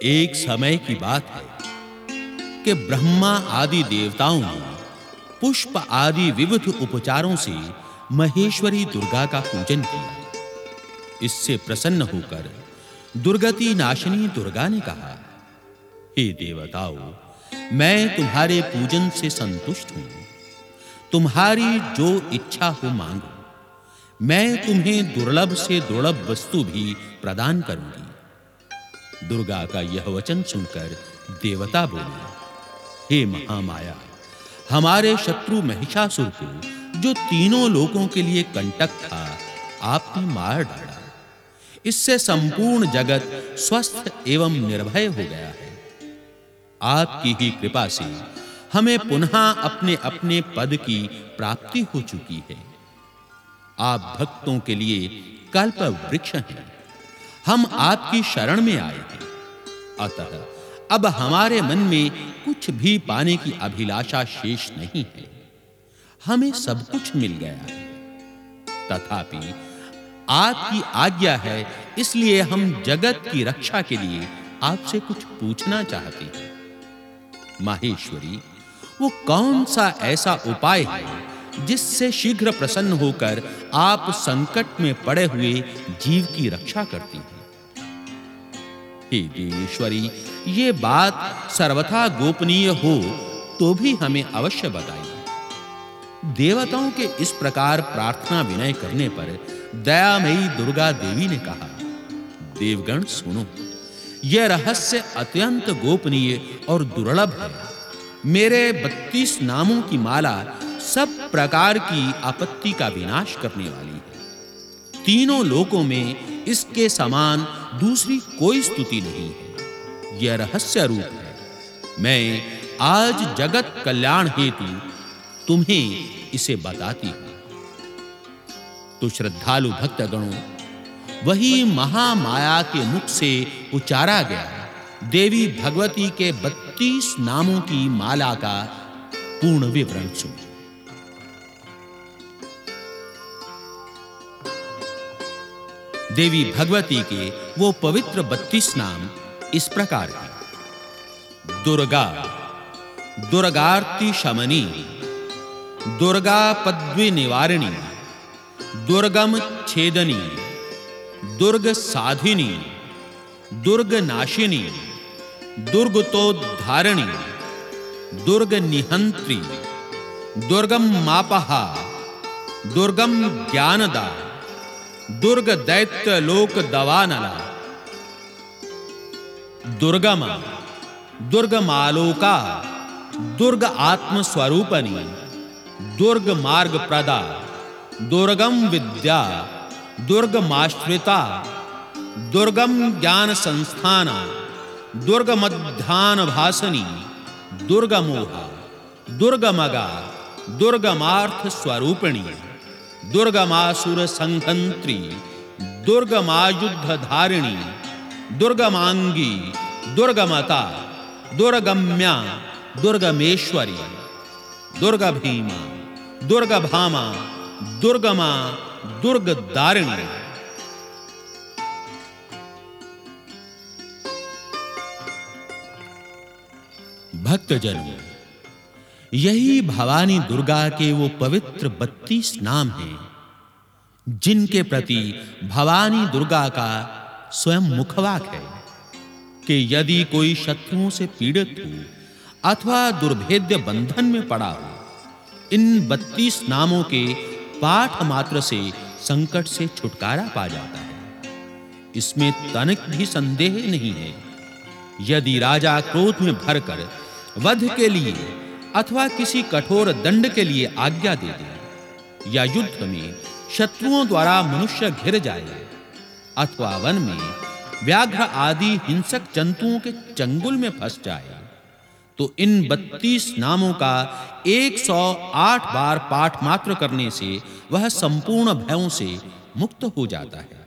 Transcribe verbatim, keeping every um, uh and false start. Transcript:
एक समय की बात है कि ब्रह्मा आदि देवताओं ने पुष्प आदि विविध उपचारों से महेश्वरी दुर्गा का पूजन किया। इससे प्रसन्न होकर दुर्गति नाशिनी दुर्गा ने कहा, हे देवताओं, मैं तुम्हारे पूजन से संतुष्ट हूं। तुम्हारी जो इच्छा हो मांगो, मैं तुम्हें दुर्लभ से दुर्लभ वस्तु भी प्रदान करूंगी। दुर्गा का यह वचन सुनकर देवता बोले, हे महामाया, हमारे शत्रु महिषासुर को, जो तीनों लोकों के लिए कंटक था, आपने मार डाला। इससे संपूर्ण जगत स्वस्थ एवं निर्भय हो गया है। आपकी ही कृपा से हमें पुनः अपने अपने पद की प्राप्ति हो चुकी है। आप भक्तों के लिए कल्प वृक्ष हैं। हम आपकी शरण में आए हैं। अतः अब हमारे मन में कुछ भी पाने की अभिलाषा शेष नहीं है। हमें सब कुछ मिल गया है। तथापि आपकी आज्ञा है, इसलिए हम जगत की रक्षा के लिए आपसे कुछ पूछना चाहते हैं। माहेश्वरी, वो कौन सा ऐसा उपाय है जिससे शीघ्र प्रसन्न होकर आप संकट में पड़े हुए जीव की रक्षा करती हैं? हे देवेश्वरी, ये बात सर्वथा गोपनीय हो तो भी हमें अवश्य बताइए। देवताओं के इस प्रकार प्रार्थना विनय करने पर दयामयी दुर्गा देवी ने कहा, देवगण सुनो, यह रहस्य अत्यंत गोपनीय और दुर्लभ है। मेरे बत्तीस नामों की माला सब प्रकार की आपत्ति का विनाश करने वाली है। तीनों लोकों में इसके समान दूसरी कोई स्तुति नहीं है। यह रहस्य रूप है। मैं आज जगत कल्याण हेतु तुम्हें इसे बताती हूं। तो श्रद्धालु भक्तगणों, वही महामाया के मुख से उचारा गया देवी भगवती के बत्तीस नामों की माला का पूर्ण विवरण सुनिए। देवी भगवती के वो पवित्र बत्तीस नाम इस प्रकार हैं। दुर्गा, दुर्गार्ति शमनी, दुर्गा पद्वी निवारिणी, दुर्गम छेदनी, दुर्ग साधिनी, दुर्ग नाशिनी, दुर्गतोद्धारिणी, दुर्ग निहंत्री, दुर्गम मापहा, दुर्गम ज्ञानदा, दुर्ग दैत्य लोक दवानला, दुर्गमा, दुर्गमालोका, दुर्ग आत्म स्वरूपनी, दुर्ग मार्ग प्रदा, दुर्गम विद्या, दुर्गमाश्रिता, दुर्गम ज्ञान संस्थाना, दुर्ग मध्यान भासनी, दुर्गमोहा, दुर्गमगा, दुर्गमार्थ स्वरूपिणी, दुर्गमासुर संहंत्री, दुर्गमायुद्ध धारिणी, दुर्गमांगी, दुर्गमता, दुर्गम्या, दुर्गमेश्वरी, दुर्गभीमा, दुर्गभामा, दुर्गमा, दुर्गदारिणी। भक्तजनों, यही भवानी दुर्गा के वो पवित्र बत्तीस नाम हैं जिनके प्रति भवानी दुर्गा का स्वयं मुखवाक है कि यदि कोई शत्रुओं से पीड़ित हो अथवा दुर्भेद्य बंधन में पड़ा हो, इन बत्तीस नामों के पाठ मात्र से संकट से छुटकारा पा जाता है। इसमें तनिक भी संदेह नहीं है। यदि राजा क्रोध में भरकर वध के लिए अथवा किसी कठोर दंड के लिए आज्ञा दे दे, या युद्ध में शत्रुओं द्वारा मनुष्य घिर जाए, अथवा वन में व्याघ्र आदि हिंसक जंतुओं के चंगुल में फंस जाए, तो इन बत्तीस नामों का एक सौ आठ बार पाठ मात्र करने से वह संपूर्ण भयों से मुक्त हो जाता है।